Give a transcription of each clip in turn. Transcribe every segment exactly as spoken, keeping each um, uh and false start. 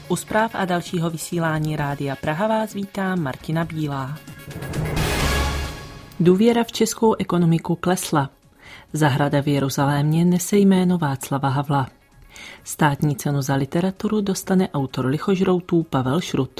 U zpráv a dalšího vysílání Rádia Praha vás vítá Martina Bílá. Důvěra v českou ekonomiku klesla. Zahrada v Jeruzalémě nese jméno Václava Havla. Státní cenu za literaturu dostane autor Lichožroutů Pavel Šrut.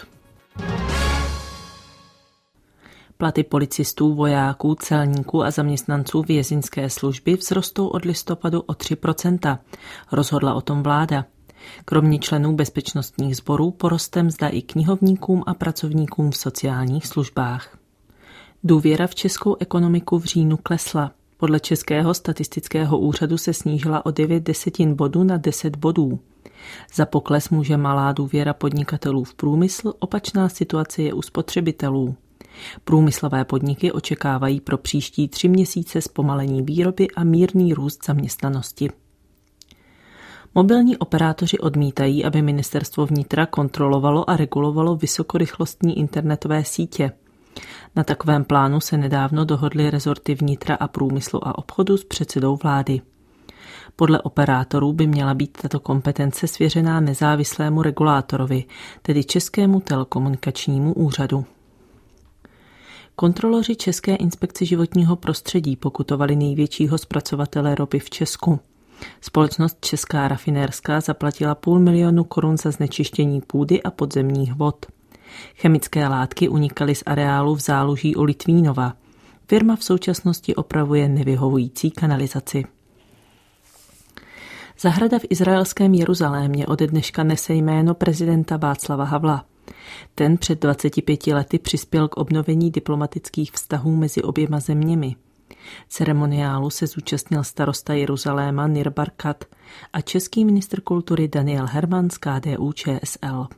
Platy policistů, vojáků, celníků a zaměstnanců vězeňské služby vzrostou od listopadu o tři procenta. Rozhodla o tom vláda. Kromě členů bezpečnostních sborů poroste mzda i knihovníkům a pracovníkům v sociálních službách. Důvěra v českou ekonomiku v říjnu klesla. Podle Českého statistického úřadu se snížila o devět desetin bodu na deset bodů. Za pokles může malá důvěra podnikatelů v průmysl, opačná situace je u spotřebitelů. Průmyslové podniky očekávají pro příští tři měsíce zpomalení výroby a mírný růst zaměstnanosti. Mobilní operátoři odmítají, aby ministerstvo vnitra kontrolovalo a regulovalo vysokorychlostní internetové sítě. Na takovém plánu se nedávno dohodly rezorty vnitra a průmyslu a obchodu s předsedou vlády. Podle operátorů by měla být tato kompetence svěřená nezávislému regulátorovi, tedy Českému telekomunikačnímu úřadu. Kontroloři České inspekce životního prostředí pokutovali největšího zpracovatele ropy v Česku. Společnost Česká rafinérská zaplatila půl milionu korun za znečištění půdy a podzemních vod. Chemické látky unikaly z areálu v Záluží u Litvínova. Firma v současnosti opravuje nevyhovující kanalizaci. Zahrada v izraelském Jeruzalémě ode dneška nese jméno prezidenta Václava Havla. Ten před dvaceti pěti lety přispěl k obnovení diplomatických vztahů mezi oběma zeměmi. Ceremoniálu se zúčastnil starosta Jeruzaléma Nir Barkat a český ministr kultury Daniel Herman z K D U Č S L.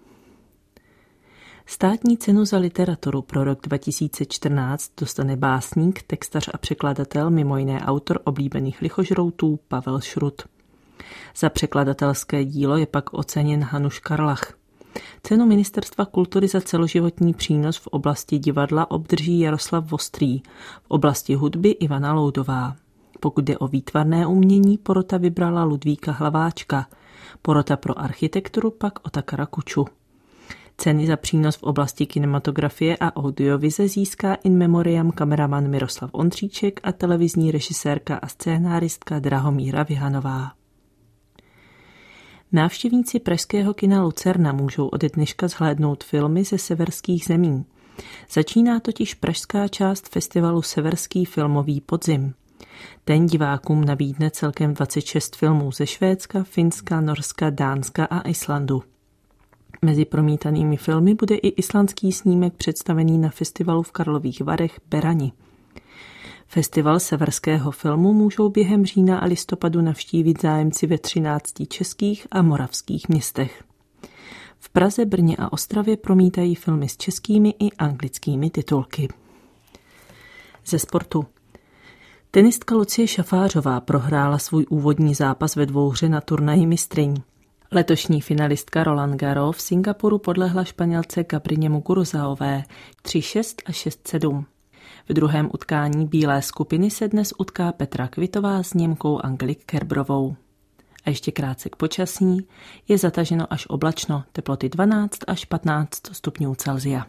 Státní cenu za literaturu pro rok dva tisíce čtrnáct dostane básník, textař a překladatel, mimo jiné autor oblíbených Lichožroutů Pavel Šrut. Za překladatelské dílo je pak oceněn Hanuš Karlach. Cenu Ministerstva kultury za celoživotní přínos v oblasti divadla obdrží Jaroslav Vostrý, v oblasti hudby Ivana Loudová. Pokud jde o výtvarné umění, porota vybrala Ludvíka Hlaváčka, porota pro architekturu pak Otakara Kuču. Ceny za přínos v oblasti kinematografie a audiovize získá in memoriam kameraman Miroslav Ondříček a televizní režisérka a scénáristka Drahomíra Vihanová. Návštěvníci pražského kina Lucerna můžou ode dneška zhlédnout filmy ze severských zemí. Začíná totiž pražská část festivalu Severský filmový podzim. Ten divákům nabídne celkem dvacet šest filmů ze Švédska, Finska, Norska, Dánska a Islandu. Mezi promítanými filmy bude i islandský snímek představený na festivalu v Karlových Varech Berani. Festival severského filmu můžou během října a listopadu navštívit zájemci ve třinácti českých a moravských městech. V Praze, Brně a Ostravě promítají filmy s českými i anglickými titulky. Ze sportu. Tenistka Lucie Šafářová prohrála svůj úvodní zápas ve dvouhře na turnaji mistryň. Letošní finalistka Roland Garros v Singapuru podlehla Španělce Gabrině Muguruzaové tři šest a šest sedm. V druhém utkání bílé skupiny se dnes utká Petra Kvitová s Němkou Angelique Kerbrovou. A ještě krátce k počasí. Je zataženo až oblačno, teploty dvanáct až patnáct stupňů Celsia.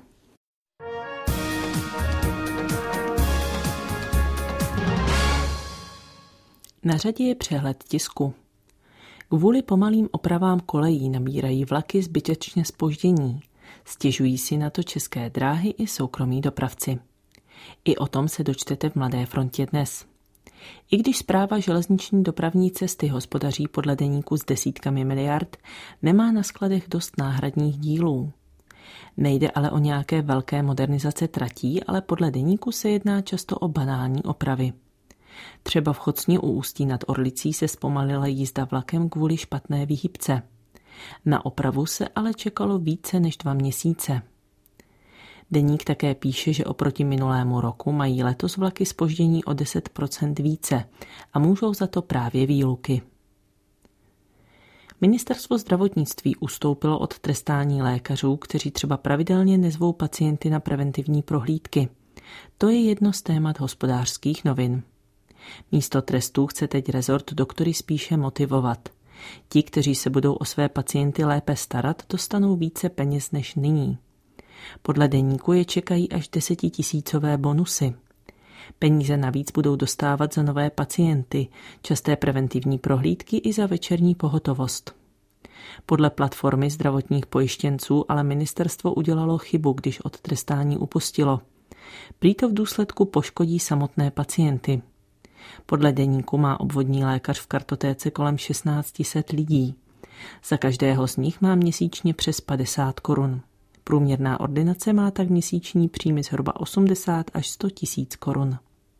Na řadě je přehled tisku. Kvůli pomalým opravám kolejí nabírají vlaky zbytečně zpoždění. Stěžují si na to České dráhy i soukromí dopravci. I o tom se dočtete v Mladé frontě dnes. I když Správa železniční dopravní cesty hospodaří podle deníku s desítkami miliard, nemá na skladech dost náhradních dílů. Nejde ale o nějaké velké modernizace tratí, ale podle deníku se jedná často o banální opravy. Třeba v Chocni u Ústí nad Orlicí se zpomalila jízda vlakem kvůli špatné výhybce. Na opravu se ale čekalo více než dva měsíce. Deník také píše, že oproti minulému roku mají letos vlaky zpoždění o deset procent více a můžou za to právě výluky. Ministerstvo zdravotnictví ustoupilo od trestání lékařů, kteří třeba pravidelně nezvou pacienty na preventivní prohlídky. To je jedno z témat Hospodářských novin. Místo trestů chce teď rezort doktory spíše motivovat. Ti, kteří se budou o své pacienty lépe starat, dostanou více peněz než nyní. Podle deníku je čekají až desetitisícové bonusy. Peníze navíc budou dostávat za nové pacienty, časté preventivní prohlídky i za večerní pohotovost. Podle platformy zdravotních pojištěnců ale ministerstvo udělalo chybu, když od trestání upustilo. Prý to v důsledku poškodí samotné pacienty. Podle deníku má obvodní lékař v kartotéce kolem šestnáct set lidí. Za každého z nich má měsíčně přes padesát korun. Průměrná ordinace má tak měsíční příjmy zhruba osmdesát až sto tisíc korun.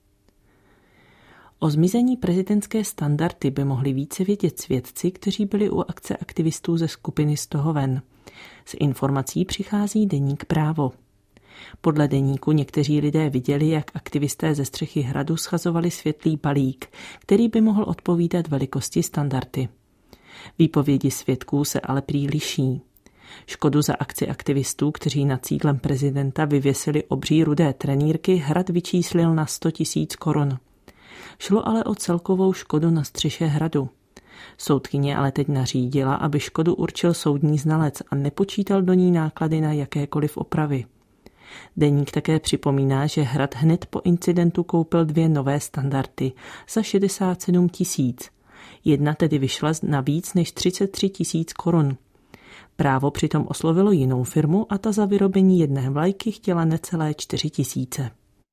O zmizení prezidentské standardy by mohli více vědět svědci, kteří byli u akce aktivistů ze skupiny Z toho ven. S informací přichází deník Právo. Podle deníku někteří lidé viděli, jak aktivisté ze střechy hradu schazovali světlý balík, který by mohl odpovídat velikosti standardy. Výpovědi svědků se ale prý liší. Škodu za akci aktivistů, kteří nad sídlem prezidenta vyvěsili obří rudé trenýrky, hrad vyčíslil na sto tisíc korun. Šlo ale o celkovou škodu na střeše hradu. Soudkyně ale teď nařídila, aby škodu určil soudní znalec a nepočítal do ní náklady na jakékoliv opravy. Deník také připomíná, že hrad hned po incidentu koupil dvě nové standardy za šedesát sedm tisíc. Jedna tedy vyšla na víc než třicet tři tisíc korun. Právo přitom oslovilo jinou firmu a ta za vyrobení jedné vlajky chtěla necelé čtyři tisíce.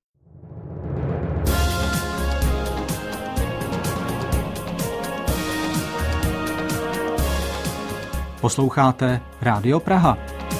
Posloucháte Rádio Praha.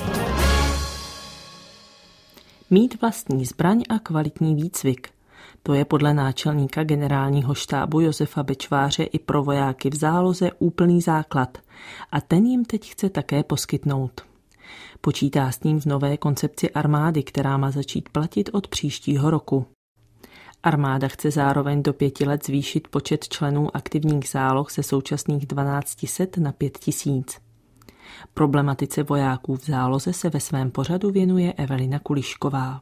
Mít vlastní zbraň a kvalitní výcvik. To je podle náčelníka generálního štábu Josefa Bečváře i pro vojáky v záloze úplný základ. A ten jim teď chce také poskytnout. Počítá s ním v nové koncepci armády, která má začít platit od příštího roku. Armáda chce zároveň do pěti let zvýšit počet členů aktivních záloh ze současných dvanáct set na pět tisíc. Problematice vojáků v záloze se ve svém pořadu věnuje Evelina Kulišková.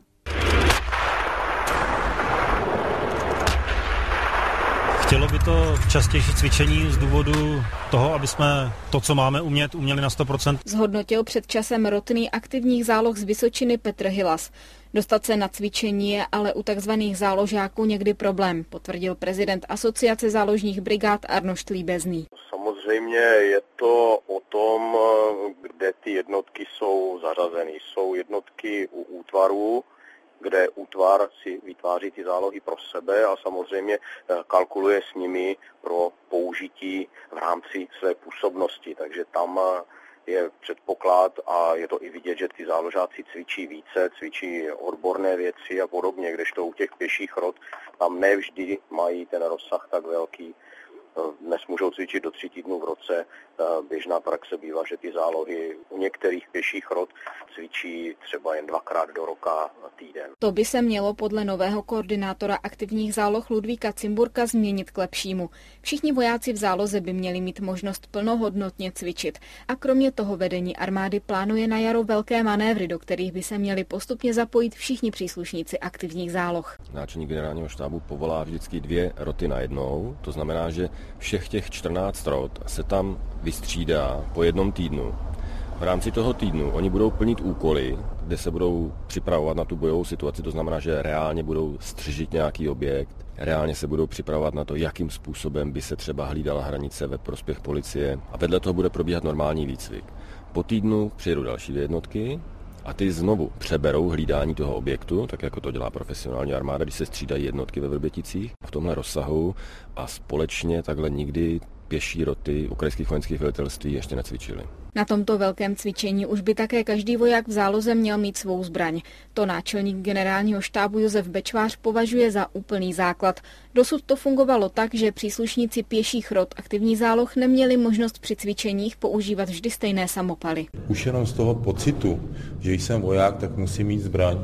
Chtělo by to častější cvičení z důvodu toho, aby jsme to, co máme umět, uměli na sto procent. Zhodnotil před časem rotný aktivních záloh z Vysočiny Petr Hilas. Dostat se na cvičení je ale u takzvaných záložáků někdy problém, potvrdil prezident Asociace záložních brigád Arnošt Líbezný. Samozřejmě je to o tom, kde ty jednotky jsou zařazeny. Jsou jednotky u útvarů, kde útvar si vytváří ty zálohy pro sebe a samozřejmě kalkuluje s nimi pro použití v rámci své působnosti. Takže tam je předpoklad a je to i vidět, že ty záložáci cvičí více, cvičí odborné věci a podobně, kdežto u těch pěších rot tam nevždy mají ten rozsah tak velký. Dnes můžou cvičit do tří týdnů v roce. Běžná praxe bývá, že ty zálohy u některých pěších rot cvičí třeba jen dvakrát do roka týden. To by se mělo podle nového koordinátora aktivních záloh Ludvíka Cimburka změnit k lepšímu. Všichni vojáci v záloze by měli mít možnost plnohodnotně cvičit. A kromě toho vedení armády plánuje na jaro velké manévry, do kterých by se měli postupně zapojit všichni příslušníci aktivních záloh. Náčelník generálního štábu povolá vždycky dvě roty najednou, to znamená, že všech těch čtrnáct rot se tam vystřídá po jednom týdnu. V rámci toho týdnu oni budou plnit úkoly, kde se budou připravovat na tu bojovou situaci, to znamená, že reálně budou střežit nějaký objekt, reálně se budou připravovat na to, jakým způsobem by se třeba hlídala hranice ve prospěch policie a vedle toho bude probíhat normální výcvik. Po týdnu přijedou další dvě jednotky a ty znovu přeberou hlídání toho objektu, tak jako to dělá profesionální armáda, když se střídají jednotky ve Vrběticích v tomhle rozsahu a společně takhle nikdy pěší roty ukrajinských vojenských velitelství ještě necvičily. Na tomto velkém cvičení už by také každý voják v záloze měl mít svou zbraň. To náčelník generálního štábu Josef Bečvář považuje za úplný základ. Dosud to fungovalo tak, že příslušníci pěších rot aktivní záloh neměli možnost při cvičeních používat vždy stejné samopaly. Už jenom z toho pocitu, že jsem voják, tak musím mít zbraň,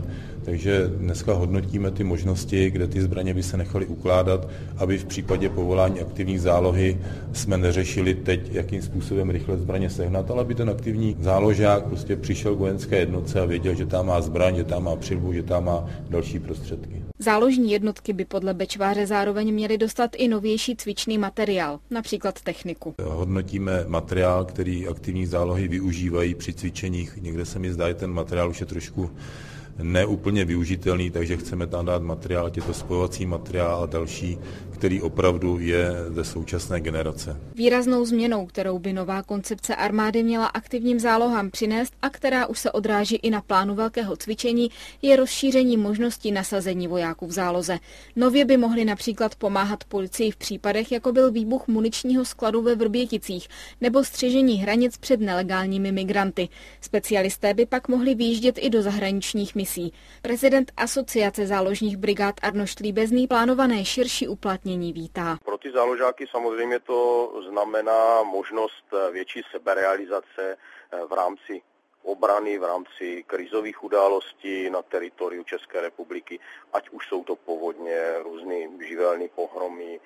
takže dneska hodnotíme ty možnosti, kde ty zbraně by se nechaly ukládat, aby v případě povolání aktivní zálohy jsme neřešili teď, jakým způsobem rychle zbraně sehnat, ale aby ten aktivní záložák prostě přišel k vojenské jednotce a věděl, že tam má zbraň, že tam má přilbu, že tam má další prostředky. Záložní jednotky by podle Bečváře zároveň měly dostat i novější cvičný materiál, například techniku. Hodnotíme materiál, který aktivní zálohy využívají při cvičeních. Někde se mi zdá, že ten materiál už je trošku neúplně využitelný, takže chceme tam dát materiál, ať je to spojovací materiál a další, který opravdu je ze současné generace. Výraznou změnou, kterou by nová koncepce armády měla aktivním zálohám přinést a která už se odráží i na plánu velkého cvičení, je rozšíření možností nasazení vojáků v záloze. Nově by mohli například pomáhat policii v případech, jako byl výbuch muničního skladu ve Vrběticích nebo střežení hranic před nelegálními migranty. Specialisté by pak mohli vyjíždět i do zahraničních misí. Prezident Asociace záložních brigád Arnošt Líbezný plánované širší uplatnění vítá. Pro ty záložáky samozřejmě to znamená možnost větší seberealizace v rámci obrany, v rámci krizových událostí na teritoriu České republiky, ať už jsou to povodně, různé živelné pohromy,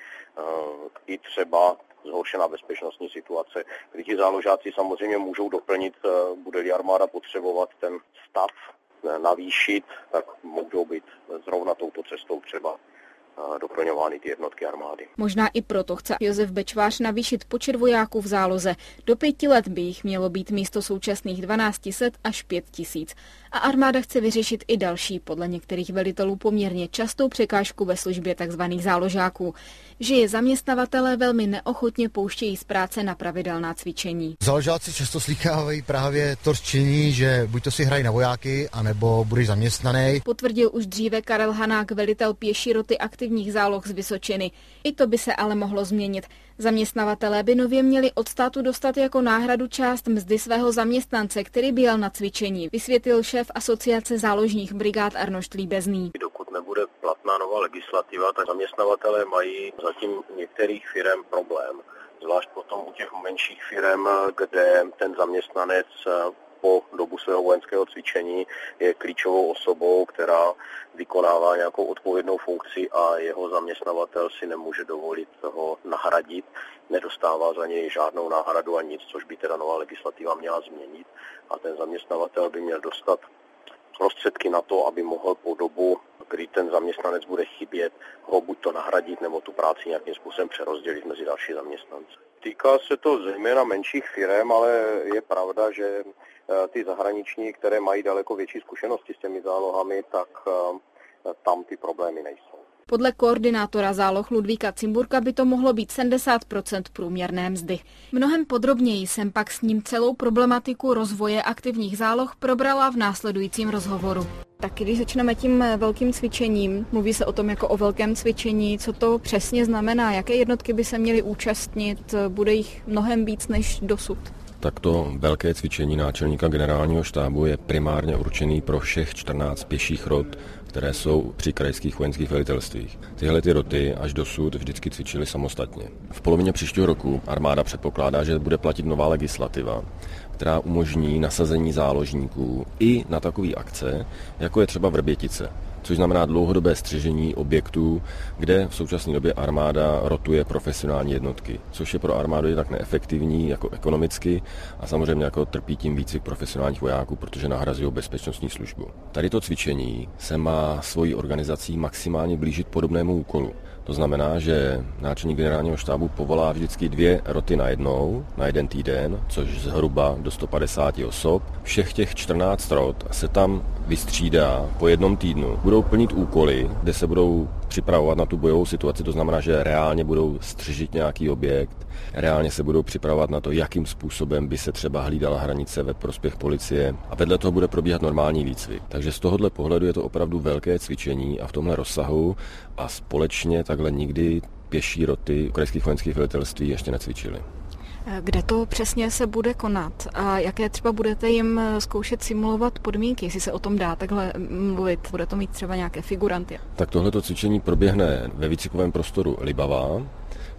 i třeba zhoršená bezpečnostní situace, kdy ti záložáci samozřejmě můžou doplnit, bude-li armáda potřebovat ten stav navýšit, tak můžou být zrovna touto cestou třeba doplňovány ty jednotky armády. Možná i proto chce Josef Bečvář navýšit počet vojáků v záloze. Do pěti let by jich mělo být místo současných dvanáct set až pět tisíc. A armáda chce vyřešit i další, podle některých velitelů poměrně častou překážku ve službě tzv. Záložáků, že je zaměstnavatelé velmi neochotně pouštějí z práce na pravidelná cvičení. Záložáci často slýchávají právě to řečení, že buď to si hrají na vojáky, anebo budeš zaměstnaný. Potvrdil už dříve Karel Hanák, velitel pěší roty aktivních záloh z Vysočiny. I to by se ale mohlo změnit. Zaměstnavatelé by nově měli od státu dostat jako náhradu část mzdy svého zaměstnance, který byl na cvičení, vysvětlil šéf Asociace záložních brigád Arnošt Líbezný. Dokud nebude platná nová legislativa, tak zaměstnavatelé mají zatím některých firem problém. Zvlášť potom u těch menších firem, kde ten zaměstnanec po dobu svého vojenského cvičení je klíčovou osobou, která vykonává nějakou odpovědnou funkci a jeho zaměstnavatel si nemůže dovolit ho nahradit, nedostává za něj žádnou náhradu a nic, což by teda nová legislativa měla změnit. A ten zaměstnavatel by měl dostat prostředky na to, aby mohl po dobu, kdy ten zaměstnanec bude chybět, ho buď to nahradit, nebo tu práci nějakým způsobem přerozdělit mezi další zaměstnance. Týká se to zejména menších firem, ale je pravda, že ty zahraniční, které mají daleko větší zkušenosti s těmi zálohami, tak tam ty problémy nejsou. Podle koordinátora záloh Ludvíka Cimburka by to mohlo být sedmdesát procent průměrné mzdy. Mnohem podrobněji jsem pak s ním celou problematiku rozvoje aktivních záloh probrala v následujícím rozhovoru. Tak když začneme tím velkým cvičením, mluví se o tom jako o velkém cvičení, co to přesně znamená, jaké jednotky by se měly účastnit, bude jich mnohem víc než dosud. Tak to velké cvičení náčelníka generálního štábu je primárně určený pro všech čtrnáct pěších rot, které jsou při krajských vojenských velitelstvích. Tyhle ty roty až dosud vždycky cvičily samostatně. V polovině příštího roku armáda předpokládá, že bude platit nová legislativa, která umožní nasazení záložníků i na takové akce, jako je třeba Vrbětice, což znamená dlouhodobé střežení objektů, kde v současné době armáda rotuje profesionální jednotky, což je pro armádu je tak neefektivní jako ekonomicky a samozřejmě jako trpí tím výcvik profesionálních vojáků, protože nahrazují bezpečnostní službu. Tady to cvičení se má svojí organizací maximálně blížit podobnému úkolu. To znamená, že náčelník generálního štábu povolá vždycky dvě roty najednou, na jeden týden, což zhruba do sto padesát osob. Všech těch čtrnáct rot se tam vystřídá po jednom týdnu. Budou plnit úkoly, kde se budou připravovat na tu bojovou situaci, to znamená, že reálně budou střežit nějaký objekt, reálně se budou připravovat na to, jakým způsobem by se třeba hlídala hranice ve prospěch policie a vedle toho bude probíhat normální výcvik. Takže z tohohle pohledu je to opravdu velké cvičení a v tomhle rozsahu a společně takhle nikdy pěší roty krajských vojenských velitelství ještě necvičily. Kde to přesně se bude konat a jaké třeba budete jim zkoušet simulovat podmínky, jestli se o tom dá takhle mluvit? Bude to mít třeba nějaké figuranty? Tak tohleto cvičení proběhne ve výcvikovém prostoru Libavá,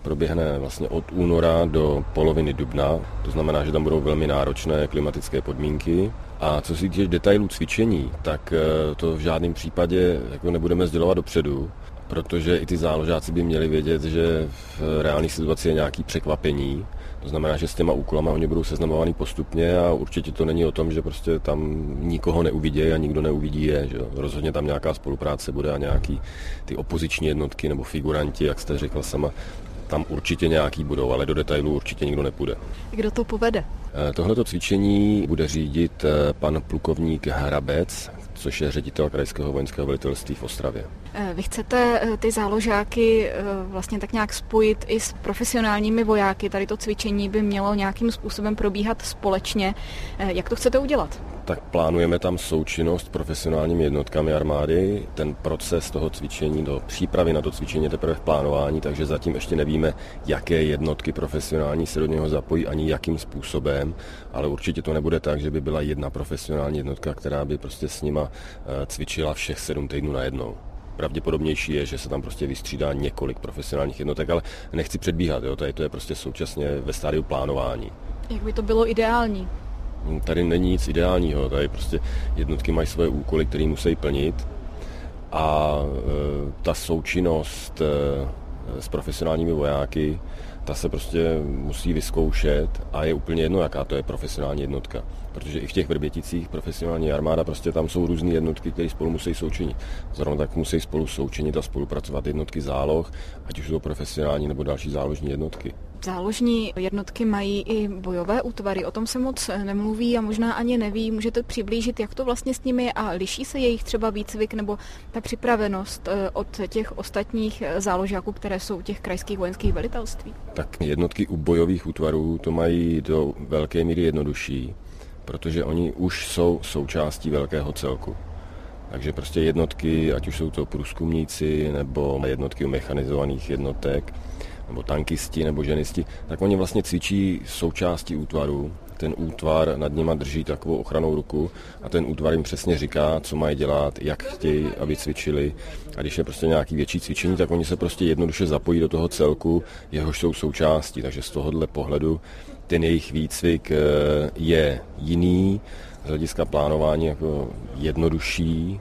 proběhne vlastně od února do poloviny dubna, to znamená, že tam budou velmi náročné klimatické podmínky. A co se týče detailů cvičení, tak to v žádném případě jako nebudeme sdělovat dopředu, protože i ty záložáci by měli vědět, že v reálné situaci je nějaké překvapení. To znamená, že s těma úkolama oni budou seznamovaný postupně a určitě to není o tom, že prostě tam nikoho neuvidí a nikdo neuvidí je. Že? Rozhodně tam nějaká spolupráce bude a nějaký ty opoziční jednotky nebo figuranti, jak jste řekl sama, tam určitě nějaký budou, ale do detailů určitě nikdo nepůjde. Kdo to povede? Tohleto cvičení bude řídit pan plukovník Hrabec, což je ředitel krajského vojenského velitelství v Ostravě. Vy chcete ty záložáky vlastně tak nějak spojit i s profesionálními vojáky. Tady to cvičení by mělo nějakým způsobem probíhat společně. Jak to chcete udělat? Tak plánujeme tam součinnost s profesionálními jednotkami armády. Ten proces toho cvičení, do přípravy na to cvičení je teprve v plánování, takže zatím ještě nevíme, jaké jednotky profesionální se do něho zapojí ani jakým způsobem, ale určitě to nebude tak, že by byla jedna profesionální jednotka, která by prostě s nima cvičila všech sedm týdnů najednou. Pravděpodobnější je, že se tam prostě vystřídá několik profesionálních jednotek, ale nechci předbíhat, jo? Tady to je prostě současně ve stádiu plánování. Jak by to bylo ideální? Tady není nic ideálního, tady prostě jednotky mají svoje úkoly, které musí plnit a e, ta součinnost e, s profesionálními vojáky, ta se prostě musí vyzkoušet a je úplně jedno, jaká to je profesionální jednotka. Protože i v těch Vrběticích profesionální armáda, prostě tam jsou různé jednotky, které spolu musí součinit. Zrovna tak musí spolu součinit a spolupracovat jednotky záloh, ať už jsou profesionální nebo další záložní jednotky. Záložní jednotky mají i bojové útvary, o tom se moc nemluví a možná ani neví. Můžete přiblížit, jak to vlastně s nimi je a liší se jejich třeba výcvik nebo ta připravenost od těch ostatních záložáků, které jsou těch krajských vojenských velitelství? Tak jednotky u bojových útvarů to mají do velké míry jednodušší, protože oni už jsou součástí velkého celku. Takže prostě jednotky, ať už jsou to průzkumníci nebo jednotky mechanizovaných jednotek, nebo tankisti, nebo ženisti, tak oni vlastně cvičí součástí útvaru. Ten útvar nad nima drží takovou ochranou ruku a ten útvar jim přesně říká, co mají dělat, jak chtějí, aby cvičili. A když je prostě nějaký větší cvičení, tak oni se prostě jednoduše zapojí do toho celku, jehož jsou součástí. Takže z tohohle pohledu ten jejich výcvik je jiný, z hlediska plánování jako jednodušší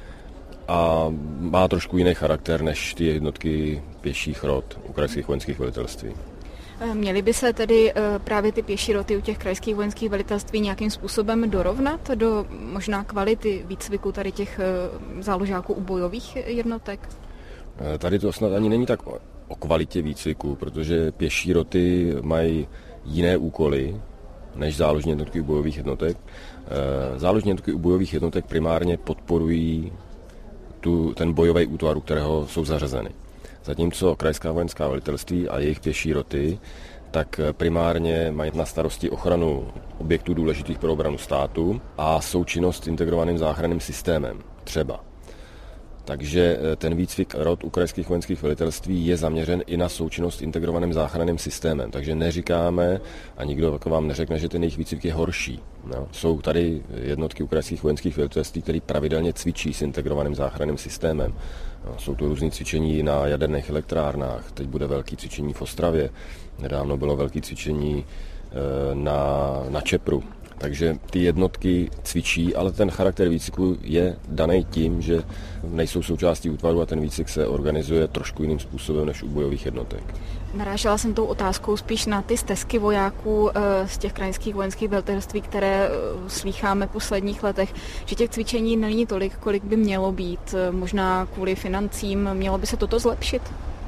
a má trošku jiný charakter než ty jednotky pěších rot u krajských vojenských velitelství. Měly by se tedy právě ty pěší roty u těch krajských vojenských velitelství nějakým způsobem dorovnat do možná kvality výcviku tady těch záložáků u bojových jednotek? Tady to snad ani není tak o kvalitě výcviku, protože pěší roty mají jiné úkoly než záložní jednotky u bojových jednotek. Záložní jednotky u bojových jednotek primárně podporují tu, ten bojový útvar, u kterého jsou zařazeny. Zatímco krajská vojenská velitelství a jejich pěší roty tak primárně mají na starosti ochranu objektů důležitých pro obranu státu a součinnost s integrovaným záchranným systémem třeba. Takže ten výcvik rot u krajských vojenských velitelství je zaměřen i na součinnost s integrovaným záchranným systémem. Takže neříkáme a nikdo vám neřekne, že ten jejich výcvik je horší. No. Jsou tady jednotky u krajských vojenských velitelství, které pravidelně cvičí s integrovaným záchranným systémem. No, jsou to různé cvičení na jaderných elektrárnách, teď bude velké cvičení v Ostravě, nedávno bylo velké cvičení na, na Čepru. Takže ty jednotky cvičí, ale ten charakter výcviku je daný tím, že nejsou součástí útvaru a ten výcvik se organizuje trošku jiným způsobem než u bojových jednotek. Narážela jsem tou otázkou spíš na ty stesky vojáků z těch krajských vojenských velitelství, které slýcháme v posledních letech, že těch cvičení není tolik, kolik by mělo být. Možná kvůli financím mělo by se toto zlepšit?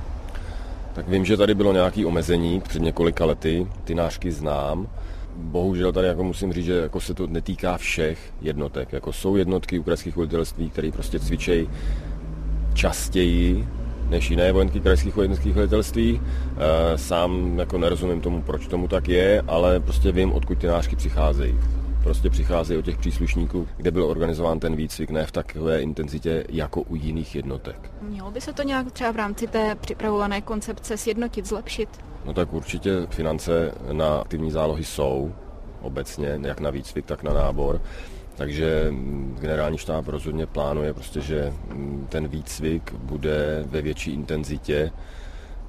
Tak vím, že tady bylo nějaké omezení před několika lety, ty nářky znám. Bohužel tady jako musím říct, že jako se to netýká všech jednotek. Jako jsou jednotky u krajských velitelství, které prostě cvičejí častěji než jiné vojenky krajských vojenských velitelství. E, sám jako nerozumím tomu, proč tomu tak je, ale prostě vím, odkud ty nářky přicházejí. Prostě přicházejí od těch příslušníků, kde byl organizován ten výcvik, ne v takové intenzitě jako u jiných jednotek. Mělo by se to nějak třeba v rámci té připravované koncepce sjednotit, zlepšit? No tak určitě finance na aktivní zálohy jsou obecně, jak na výcvik, tak na nábor. Takže generální štáb rozhodně plánuje prostě, že ten výcvik bude ve větší intenzitě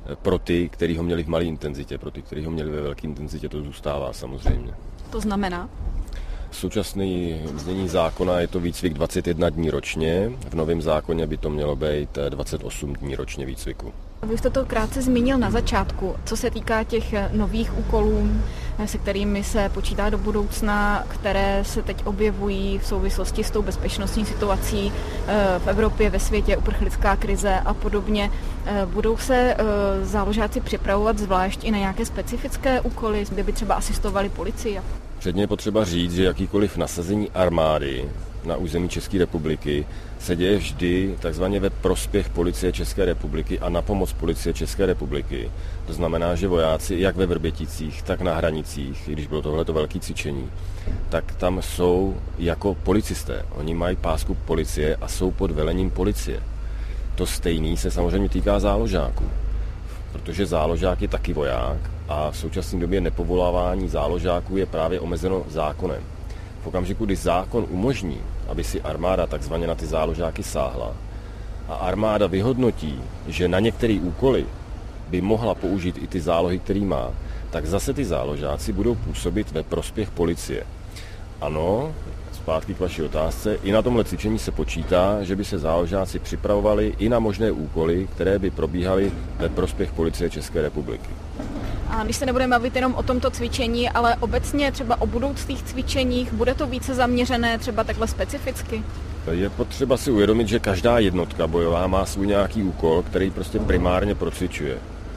pro ty, kteří ho měli v malé intenzitě, pro ty, kteří ho měli ve velké intenzitě, to zůstává samozřejmě. To znamená? Současný znění zákona je to výcvik dvacet jedna dní ročně, v novém zákoně by to mělo být dvacet osm dní ročně výcviku. Vy jste to krátce zmínil na začátku. Co se týká těch nových úkolů, se kterými se počítá do budoucna, které se teď objevují v souvislosti s tou bezpečnostní situací v Evropě, ve světě, uprchlická krize a podobně, budou se záložáci připravovat zvlášť i na nějaké specifické úkoly, kde by třeba asistovali policii? Předně je potřeba říct, že jakýkoliv nasazení armády na území České republiky se děje vždy takzvaně ve prospěch policie České republiky a na pomoc policie České republiky. To znamená, že vojáci jak ve Vrběticích, tak na hranicích, i když bylo tohleto velké cvičení, tak tam jsou jako policisté. Oni mají pásku policie a jsou pod velením policie. To stejný se samozřejmě týká záložáků, protože záložák je taky voják a v současné době nepovolávání záložáků je právě omezeno zákonem. V okamžiku, kdy zákon umožní, aby si armáda takzvaně na ty záložáky sáhla a armáda vyhodnotí, že na některé úkoly by mohla použít i ty zálohy, který má, tak zase ty záložáci budou působit ve prospěch policie. Ano, zpátky k vaší otázce, i na tomhle cvičení se počítá, že by se záložáci připravovali i na možné úkoly, které by probíhaly ve prospěch policie České republiky. A když se nebudeme bavit jenom o tomto cvičení, ale obecně třeba o budoucích cvičeních, bude to více zaměřené třeba takhle specificky? Je potřeba si uvědomit, že každá jednotka bojová má svůj nějaký úkol, který prostě primárně procvičuje.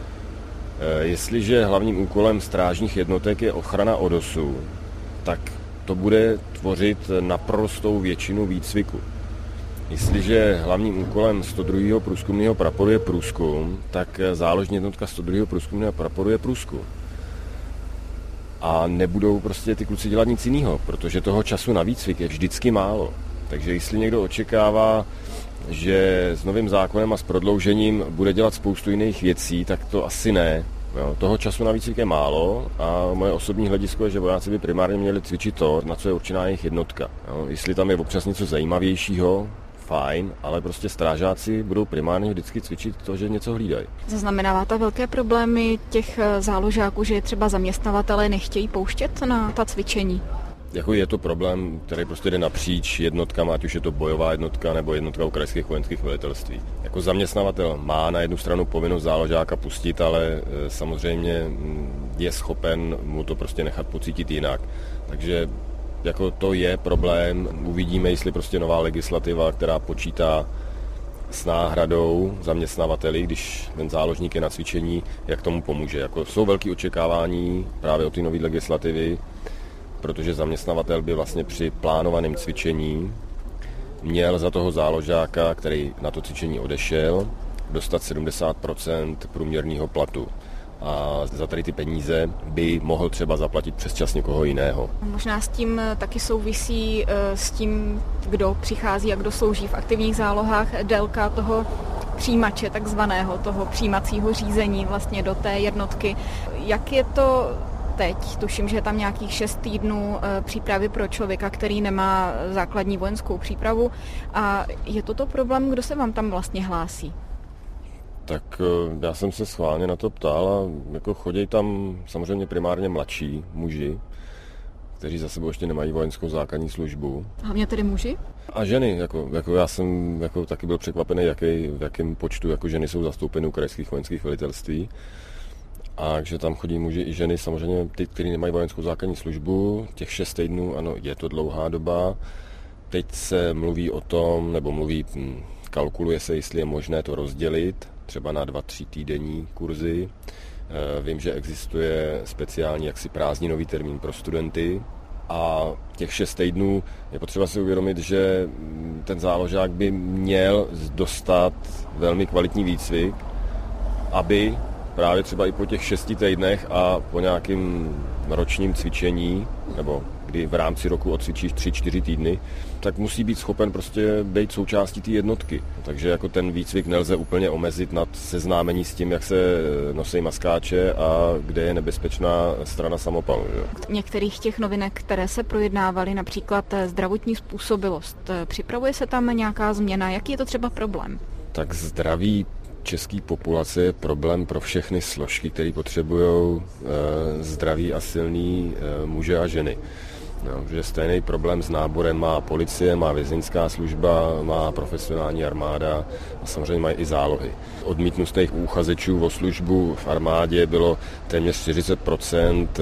Jestliže hlavním úkolem strážních jednotek je ochrana odosu, tak to bude tvořit naprostou většinu výcviku. Jestliže hlavním úkolem sto druhého průzkumného praporu je průzkum, tak záložní jednotka sto druhého průzkumného praporu je průzkum. A nebudou prostě ty kluci dělat nic jiného, protože toho času na výcvik je vždycky málo. Takže jestli někdo očekává, že s novým zákonem a s prodloužením bude dělat spoustu jiných věcí, tak to asi ne. Jo, toho času na výcvik je málo a moje osobní hledisko je, že vojáci by primárně měli cvičit to, na co je určená jejich jednotka. Jo, jestli tam je občas něco zajímavějšího, fajn, ale prostě strážáci budou primárně vždycky cvičit to, že něco hlídají. Zaznamenává to velké problémy těch záložáků, že třeba zaměstnavatelé nechtějí pouštět na ta cvičení? Jako je to problém, který prostě jde napříč jednotkama, ať už je to bojová jednotka nebo jednotka u krajských vojenských velitelství. Jako zaměstnavatel má na jednu stranu povinnost záložáka pustit, ale samozřejmě je schopen mu to prostě nechat pocítit jinak. Takže jako to je problém. Uvidíme, jestli prostě nová legislativa, která počítá s náhradou zaměstnavateli, když ten záložník je na cvičení, jak tomu pomůže. Jako jsou velké očekávání právě od té nové legislativy, protože zaměstnavatel by vlastně při plánovaném cvičení měl za toho záložáka, který na to cvičení odešel, dostat sedmdesát procent průměrného platu. A za tady ty peníze by mohl třeba zaplatit přesčas někoho jiného. Možná s tím taky souvisí s tím, kdo přichází a kdo slouží v aktivních zálohách, délka toho přijímače, takzvaného toho přijímacího řízení vlastně do té jednotky. Jak je to teď? Tuším, že je tam nějakých šest týdnů přípravy pro člověka, který nemá základní vojenskou přípravu. A je toto problém, kdo se vám tam vlastně hlásí? Tak já jsem se schválně na to ptal a jako chodí tam samozřejmě primárně mladší muži, kteří za sebou ještě nemají vojenskou základní službu. Hlavně tedy muži? A ženy, jako, jako já jsem jako taky byl překvapený, jaký, v jakém počtu jako ženy jsou zastoupeny u krajských vojenských velitelství. A takže tam chodí muži i ženy, samozřejmě ty, kteří nemají vojenskou základní službu, těch šest týdnů, ano, je to dlouhá doba. Teď se mluví o tom, nebo mluví, kalkuluje se, jestli je možné to rozdělit, třeba na dva, tři týdenní kurzy. Vím, že existuje speciální jaksi prázdninový termín pro studenty a těch šest týdnů je potřeba si uvědomit, že ten záložák by měl dostat velmi kvalitní výcvik, aby právě třeba i po těch šesti týdnech a po nějakým ročním cvičení, nebo kdy v rámci roku odcvičíš tři čtyři týdny, tak musí být schopen prostě být součástí té jednotky. Takže jako ten výcvik nelze úplně omezit nad seznámení s tím, jak se nosí maskáče a kde je nebezpečná strana samopalu. Jo. Některých těch novinek, které se projednávaly, například zdravotní způsobilost, připravuje se tam nějaká změna? Jaký je to třeba problém? Tak zdraví české populace je problém pro všechny složky, které potřebují e, zdraví a silný e, muže a ženy. No, že stejný problém s náborem má policie, má vězeňská služba, má profesionální armáda a samozřejmě mají i zálohy. Odmítnutých uchazečů o službu v armádě bylo téměř čtyřicet procent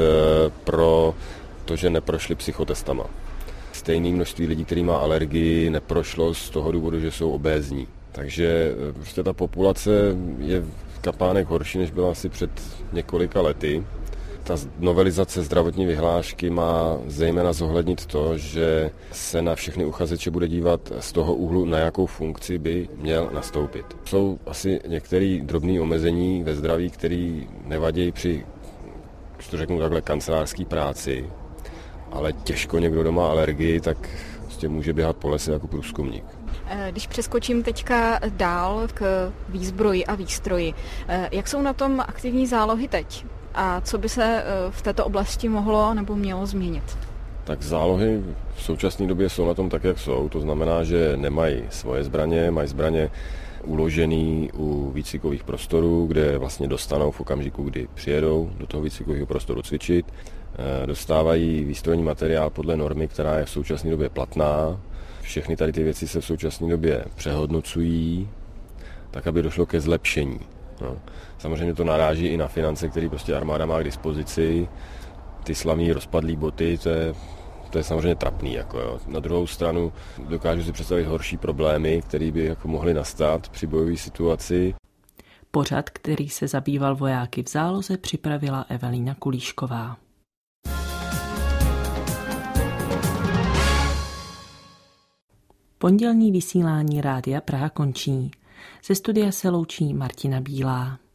pro to, že neprošli psychotestama. Stejné množství lidí, který má alergii, neprošlo z toho důvodu, že jsou obézní. Takže prostě ta populace je v kapánek horší, než byla asi před několika lety. Ta novelizace zdravotní vyhlášky má zejména zohlednit to, že se na všechny uchazeče bude dívat z toho úhlu, na jakou funkci by měl nastoupit. Jsou asi některé drobné omezení ve zdraví, které nevadí při, když to řeknu takhle, kancelářské práci, ale těžko někdo, kdo má alergii, tak prostě může běhat po lese jako průzkumník. Když přeskočím teďka dál k výzbroji a výstroji, jak jsou na tom aktivní zálohy teď? A co by se v této oblasti mohlo nebo mělo změnit? Tak zálohy v současné době jsou na tom tak, jak jsou. To znamená, že nemají svoje zbraně, mají zbraně uložený u výcvikových prostorů, kde vlastně dostanou v okamžiku, kdy přijedou do toho výcvikového prostoru cvičit. Dostávají výstrojní materiál podle normy, která je v současné době platná. Všechny tady ty věci se v současné době přehodnocují, tak aby došlo ke zlepšení. No. Samozřejmě to naráží i na finance, které prostě armáda má k dispozici. Ty slavné rozpadlé boty, to je, to je samozřejmě trapný. Jako jo. Na druhou stranu dokážu si představit horší problémy, které by jako mohly nastat při bojové situaci. Pořad, který se zabýval vojáky v záloze, připravila Evelína Kulíšková. Pondělní vysílání Rádia Praha končí. Ze studia se loučí Martina Bílá.